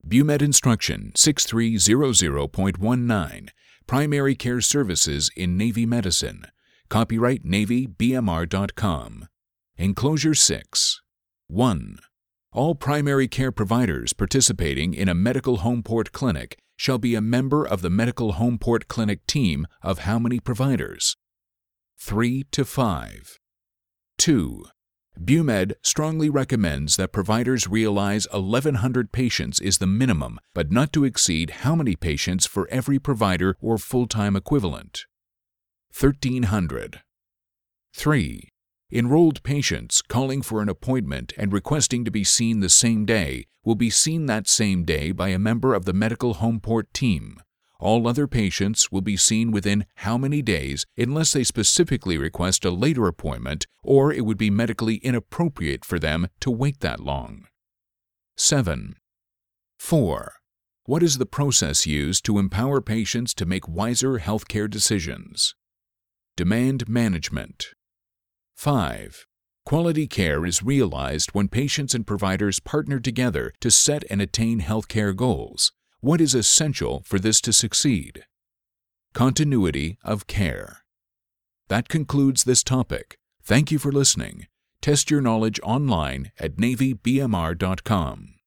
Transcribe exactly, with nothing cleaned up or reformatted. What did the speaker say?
BUMED Instruction six three zero zero point one nine, Primary Care Services in Navy Medicine. Copyright Navy B M R dot com. Enclosure six. one. All primary care providers participating in a medical home port clinic shall be a member of the medical home port clinic team of how many providers? three to five. two. BUMED strongly recommends that providers realize eleven hundred patients is the minimum, but not to exceed how many patients for every provider or full-time equivalent? thirteen hundred. three. Enrolled patients calling for an appointment and requesting to be seen the same day will be seen that same day by a member of the medical home port team. All other patients will be seen within how many days unless they specifically request a later appointment or it would be medically inappropriate for them to wait that long. seven. four. What is the process used to empower patients to make wiser healthcare decisions? Demand management. five. Quality care is realized when patients and providers partner together to set and attain healthcare goals. What is essential for this to succeed? Continuity of care. That concludes this topic. Thank you for listening. Test your knowledge online at Navy B M R dot com.